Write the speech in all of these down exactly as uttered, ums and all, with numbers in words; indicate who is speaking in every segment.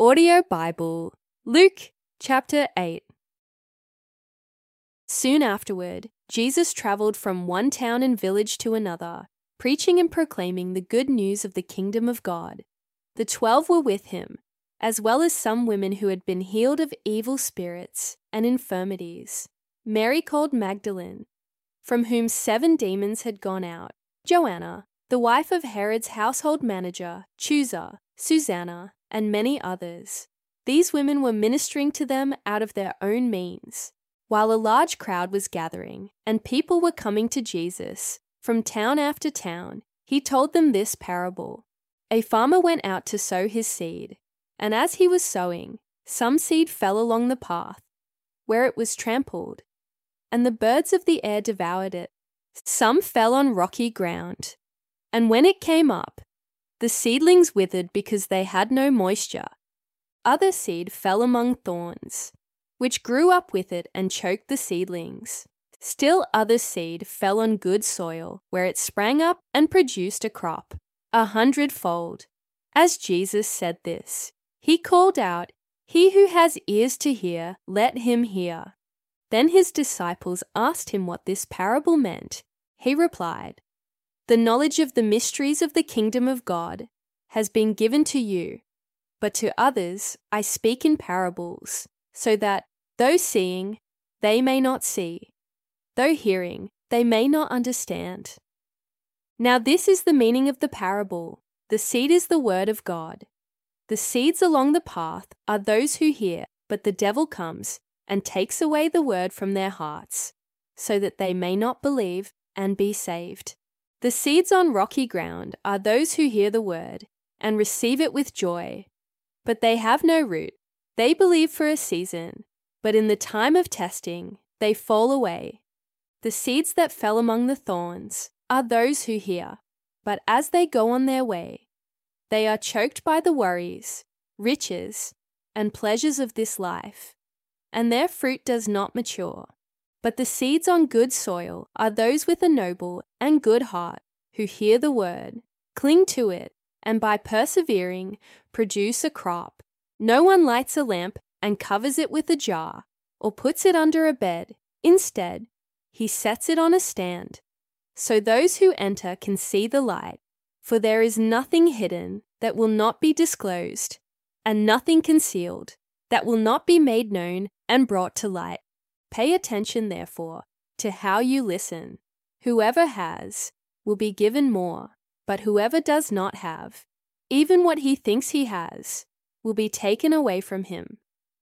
Speaker 1: Audio Bible, Luke chapter eight. Soon afterward, Jesus traveled from one town and village to another, preaching and proclaiming the good news of the kingdom of God. The twelve were with him, as well as some women who had been healed of evil spirits and infirmities. Mary called Magdalene, from whom seven demons had gone out, Joanna, the wife of Herod's household manager, Chuza, Susanna, and many others. These women were ministering to them out of their own means, while a large crowd was gathering, and people were coming to Jesus from town after town. He told them this parable. A farmer went out to sow his seed, and as he was sowing, some seed fell along the path, where it was trampled, and the birds of the air devoured it. Some fell on rocky ground, and when it came up, the seedlings withered because they had no moisture. Other seed fell among thorns, which grew up with it and choked the seedlings. Still other seed fell on good soil, where it sprang up and produced a crop, a hundredfold. As Jesus said this, he called out, "He who has ears to hear, let him hear." Then his disciples asked him what this parable meant. He replied, "The knowledge of the mysteries of the kingdom of God has been given to you, but to others I speak in parables, so that, though seeing, they may not see, though hearing, they may not understand." Now this is the meaning of the parable. The seed is the word of God. The seeds along the path are those who hear, but the devil comes and takes away the word from their hearts, so that they may not believe and be saved. The seeds on rocky ground are those who hear the word and receive it with joy, but they have no root. They believe for a season, but in the time of testing, they fall away. The seeds that fell among the thorns are those who hear, but as they go on their way, they are choked by the worries, riches, and pleasures of this life, and their fruit does not mature. But the seeds on good soil are those with a noble and good heart, who hear the word, cling to it, and by persevering, produce a crop. No one lights a lamp and covers it with a jar, or puts it under a bed. Instead, he sets it on a stand, so those who enter can see the light. For there is nothing hidden that will not be disclosed, and nothing concealed that will not be made known and brought to light. Pay attention, therefore, to how you listen. Whoever has will be given more, but whoever does not have, even what he thinks he has, will be taken away from him.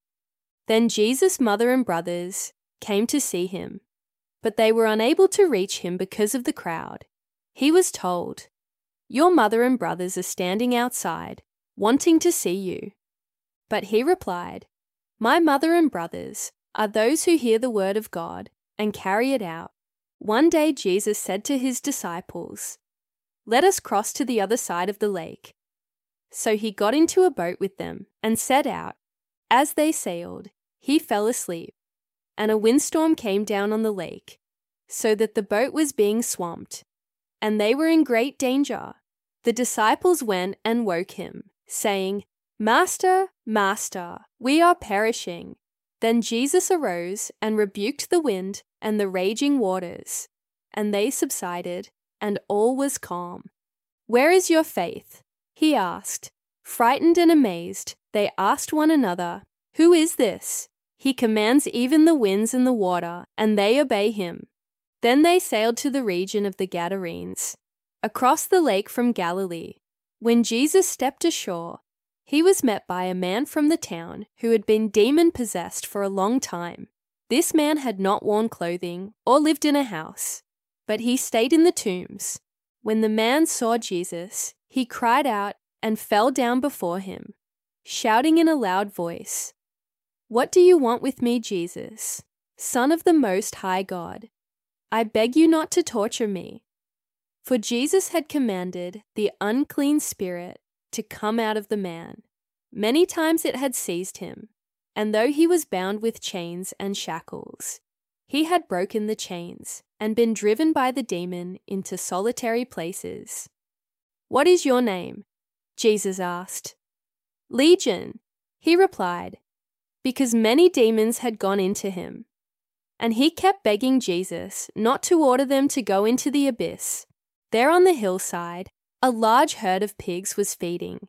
Speaker 1: Then Jesus' mother and brothers came to see him, but they were unable to reach him because of the crowd. He was told, "Your mother and brothers are standing outside, wanting to see you." But he replied, "My mother and brothers are those who hear the word of God and carry it out." One day Jesus said to his disciples, "Let us cross to the other side of the lake." So he got into a boat with them and set out. As they sailed, he fell asleep, and a windstorm came down on the lake, so that the boat was being swamped, and they were in great danger. The disciples went and woke him, saying, "Master, Master, we are perishing." Then Jesus arose and rebuked the wind and the raging waters, and they subsided, and all was calm. "Where is your faith?" he asked. Frightened and amazed, they asked one another, "Who is this? He commands even the winds and the water, and they obey him." Then they sailed to the region of the Gadarenes, across the lake from Galilee. When Jesus stepped ashore, he was met by a man from the town who had been demon-possessed for a long time. This man had not worn clothing or lived in a house, but he stayed in the tombs. When the man saw Jesus, he cried out and fell down before him, shouting in a loud voice, "What do you want with me, Jesus, Son of the Most High God? I beg you not to torture me." For Jesus had commanded the unclean spirit to come out of the man. Many times it had seized him, and though he was bound with chains and shackles, he had broken the chains and been driven by the demon into solitary places. "What is your name?" Jesus asked. "Legion," He replied, "Because many demons had gone into him." And he kept begging Jesus not to order them to go into the abyss. There on the hillside, a large herd of pigs was feeding.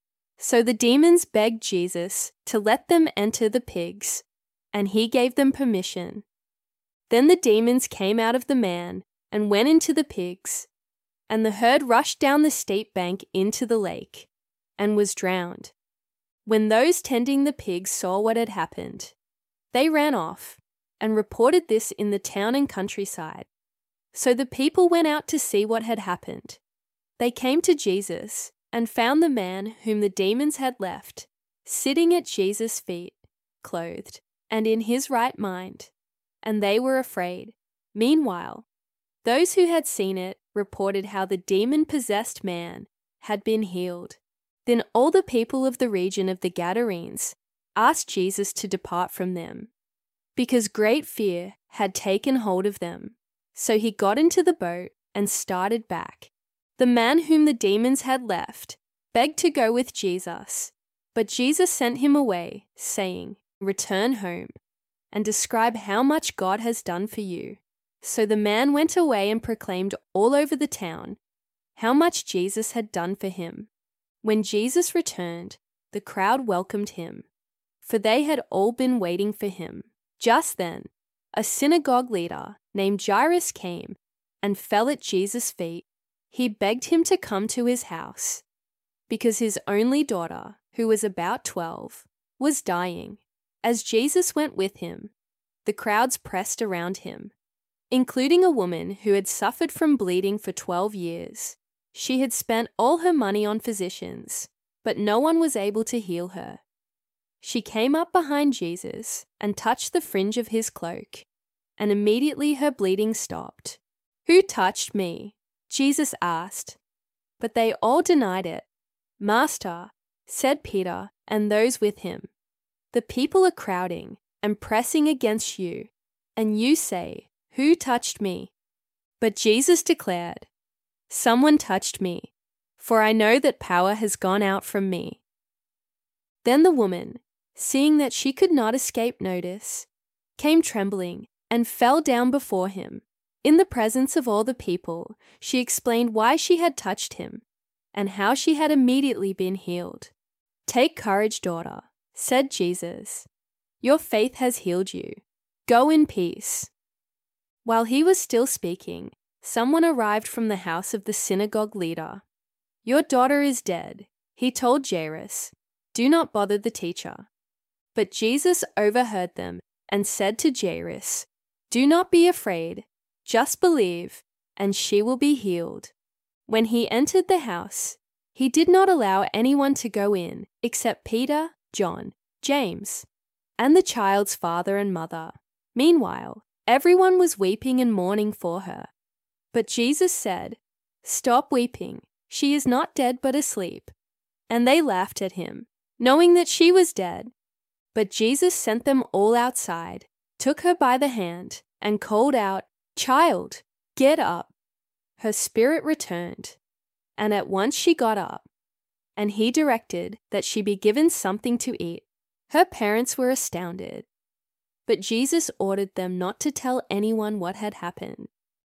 Speaker 1: So the demons begged Jesus to let them enter the pigs, and he gave them permission. Then the demons came out of the man and went into the pigs, and the herd rushed down the steep bank into the lake and was drowned. When those tending the pigs saw what had happened, they ran off and reported this in the town and countryside. So the people went out to see what had happened. They came to Jesus and found the man whom the demons had left, sitting at Jesus' feet, clothed, and in his right mind, and they were afraid. Meanwhile, those who had seen it reported how the demon-possessed man had been healed. Then all the people of the region of the Gadarenes asked Jesus to depart from them, because great fear had taken hold of them. So he got into the boat and started back. The man whom the demons had left begged to go with Jesus, but Jesus sent him away, saying, "Return home and describe how much God has done for you." So the man went away and proclaimed all over the town how much Jesus had done for him. When Jesus returned, the crowd welcomed him, for they had all been waiting for him. Just then, a synagogue leader named Jairus came and fell at Jesus' feet. He begged him to come to his house, because his only daughter, who was about twelve, was dying. As Jesus went with him, the crowds pressed around him, including a woman who had suffered from bleeding for twelve years. She had spent all her money on physicians, but no one was able to heal her. She came up behind Jesus and touched the fringe of his cloak, and immediately her bleeding stopped. "Who touched me?" Jesus asked, but they all denied it. "Master," said Peter and those with him, "the people are crowding and pressing against you, and you say, 'Who touched me?'" But Jesus declared, "Someone touched me, for I know that power has gone out from me." Then the woman, seeing that she could not escape notice, came trembling and fell down before him. In the presence of all the people, she explained why she had touched him and how she had immediately been healed. "Take courage, daughter," said Jesus. "Your faith has healed you. Go in peace." While he was still speaking, someone arrived from the house of the synagogue leader. "Your daughter is dead," he told Jairus. "Do not bother the teacher." But Jesus overheard them and said to Jairus, "Do not be afraid. Just believe, and she will be healed." When he entered the house, he did not allow anyone to go in except Peter, John, James, and the child's father and mother. Meanwhile, everyone was weeping and mourning for her. But Jesus said, "Stop weeping. She is not dead but asleep." And they laughed at him, knowing that she was dead. But Jesus sent them all outside, took her by the hand, and called out, "Child, get up." Her spirit returned, and at once she got up, and he directed that she be given something to eat. Her parents were astounded, but Jesus ordered them not to tell anyone what had happened.